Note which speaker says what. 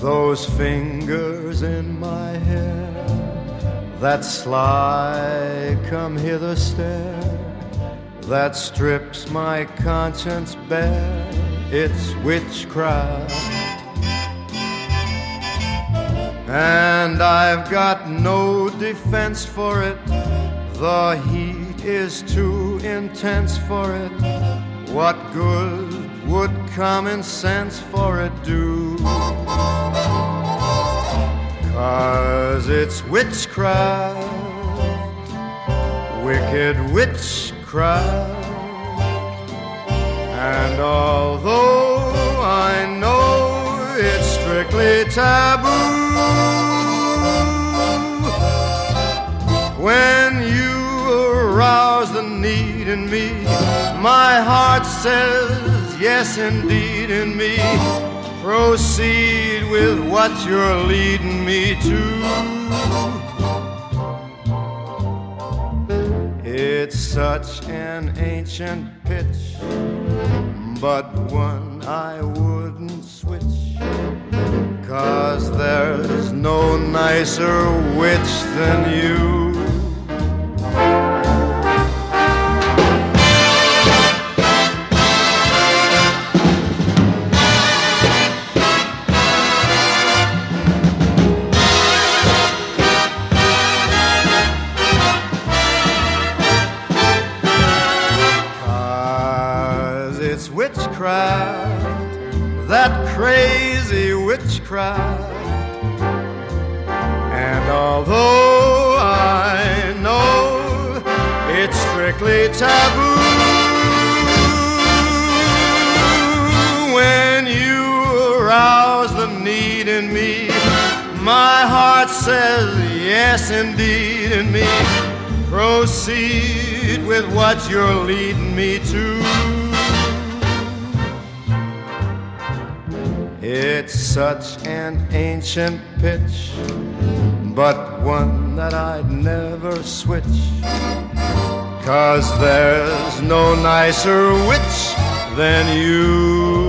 Speaker 1: those fingers in my hair, that sly come hither stare, that strips my conscience bare, it's witchcraft. And I've got no defense for it, the heat is too intense for it. What good would common sense for it do? 'Cause it's witchcraft, wicked witchcraft. And although I know it's strictly taboo, when you arouse the need in me, my heart says yes indeed in me. Proceed with what you're leading me to. It's such an ancient pitch, but one I wouldn't switch, 'cause there's no nicer witch than you. 'Cause it's witchcraft, that crazy witchcraft. And although I know it's strictly taboo, when you arouse the need in me, my heart says yes indeed in me. Proceed with what you're leading me to. It's such an ancient pitch, but one that I'd never switch, 'cause there's no nicer witch than you.